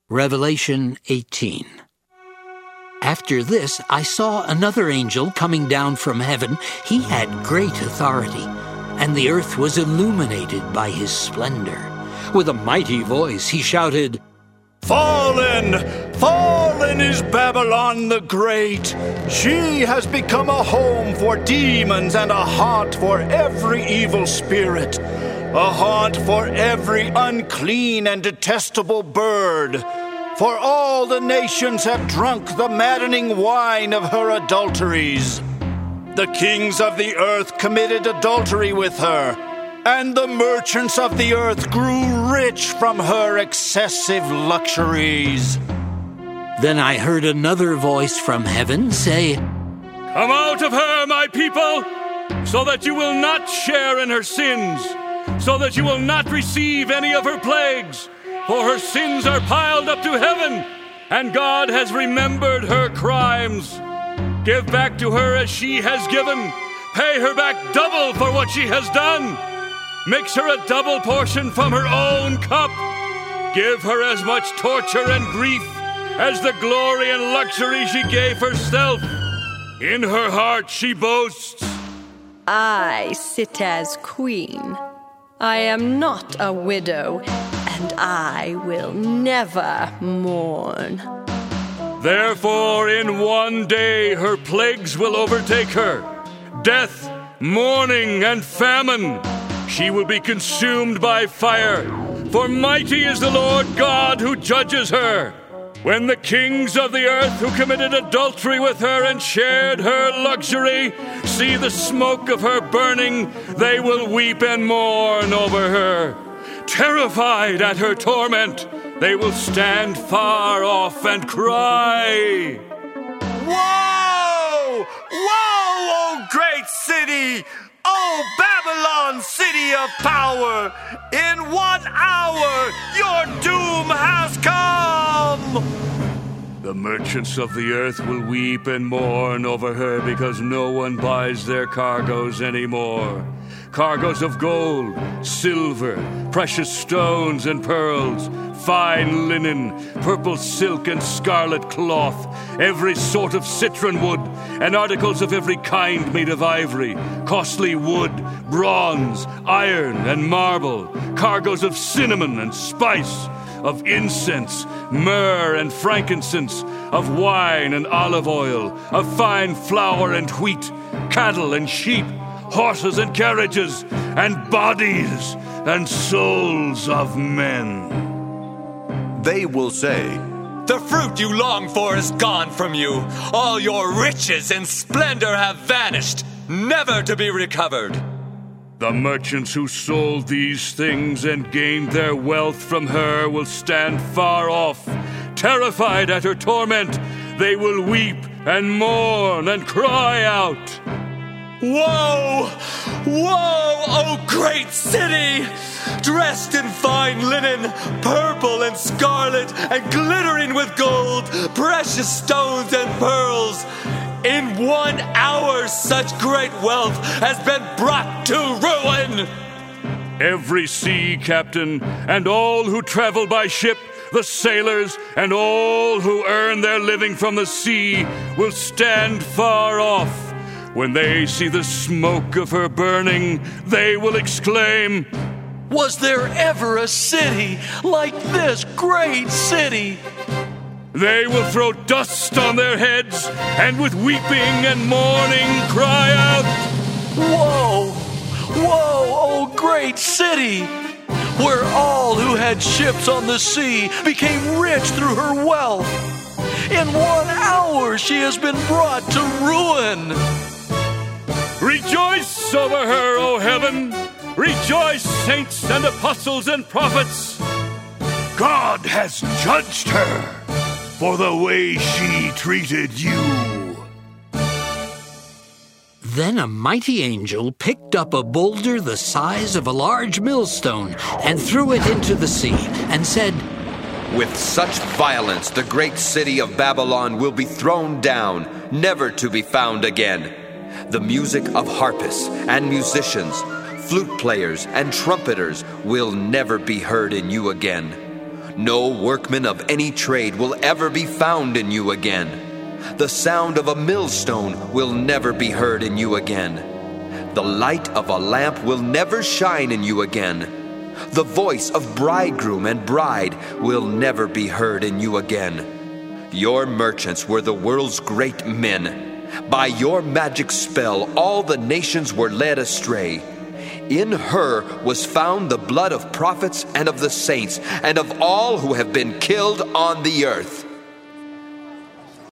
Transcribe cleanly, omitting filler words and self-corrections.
Revelation 18. After this, I saw another angel coming down from heaven. He had great authority, and the earth was illuminated by his splendor. With a mighty voice, he shouted, "Fallen! Fallen is Babylon the Great! She has become a home for demons and a haunt for every evil spirit, a haunt for every unclean and detestable bird. For all the nations have drunk the maddening wine of her adulteries. The kings of the earth committed adultery with her, and the merchants of the earth grew rich from her excessive luxuries." Then I heard another voice from heaven say, "Come out of her, my people, so that you will not share in her sins, so that you will not receive any of her plagues. For her sins are piled up to heaven, and God has remembered her crimes. Give back to her as she has given. Pay her back double for what she has done. Mix her a double portion from her own cup. Give her as much torture and grief as the glory and luxury she gave herself. In her heart she boasts, 'I sit as queen. I am not a widow, and I will never mourn.' Therefore in one day her plagues will overtake her, death, mourning, and famine. She will be consumed by fire, for mighty is the Lord God who judges her. When the kings of the earth who committed adultery with her and shared her luxury see the smoke of her burning, they will weep and mourn over her. Terrified at her torment, they will stand far off and cry, 'Woe! Woe, O great city! O Babylon, city of power! In 1 hour your doom has come!' The merchants of the earth will weep and mourn over her because no one buys their cargoes anymore. Cargoes of gold, silver, precious stones and pearls, fine linen, purple silk and scarlet cloth, every sort of citron wood, and articles of every kind made of ivory, costly wood, bronze, iron, and marble, cargoes of cinnamon and spice, of incense, myrrh and frankincense, of wine and olive oil, of fine flour and wheat, cattle and sheep, horses and carriages, and bodies and souls of men." They will say, "The fruit you long for is gone from you. All your riches and splendor have vanished, never to be recovered." The merchants who sold these things and gained their wealth from her will stand far off. Terrified at her torment, they will weep and mourn and cry out, "Woe! Woe, O great city! Dressed in fine linen, purple and scarlet, and glittering with gold, precious stones and pearls. In 1 hour such great wealth has been brought to ruin." Every sea captain and all who travel by ship, the sailors and all who earn their living from the sea will stand far off. When they see the smoke of her burning, they will exclaim, "Was there ever a city like this great city?" They will throw dust on their heads and with weeping and mourning cry out, "Woe! Woe, O great city! Where all who had ships on the sea became rich through her wealth. In 1 hour she has been brought to ruin." Rejoice over her, O heaven! Rejoice, saints and apostles and prophets! God has judged her for the way she treated you. Then a mighty angel picked up a boulder the size of a large millstone and threw it into the sea and said, "With such violence the great city of Babylon will be thrown down, never to be found again. The music of harpists and musicians, flute players and trumpeters will never be heard in you again. No workman of any trade will ever be found in you again. The sound of a millstone will never be heard in you again. The light of a lamp will never shine in you again. The voice of bridegroom and bride will never be heard in you again. Your merchants were the world's great men. By your magic spell, all the nations were led astray. In her was found the blood of prophets and of the saints and of all who have been killed on the earth.